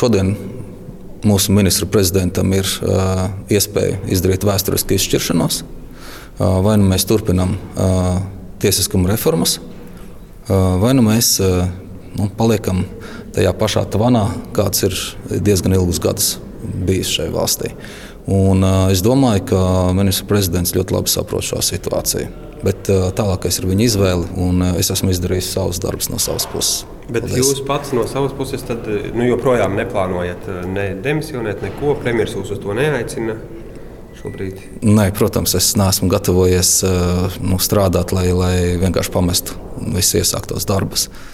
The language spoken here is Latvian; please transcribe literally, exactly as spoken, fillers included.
šodien mūsu ministru prezidentam ir uh, iespēja izdarīt vēsturisku izšķiršanos. Uh, vai nu mēs turpinām uh, tiesiskuma reformas, uh, vai nu mēs uh, nu, paliekam tajā pašā tvanā, kāds ir diezgan ilgus gadus bijis šai valstī. Un, uh, es domāju, ka ministru prezidents ļoti labi saprot šo situāciju. Bet uh, tālākais ir viņa izvēle, un uh, es esmu izdarījis savus darbus no savas puses. Bet Paldies. Jūs pats no savas puses tad, nu, joprojām neplānojat ne demisionēt, neko. Premjers jūs uz to neaicina šobrīd? Nē, protams, es neesmu gatavojies uh, nu, strādāt, lai, lai vienkārši pamestu visus iesāktos darbus.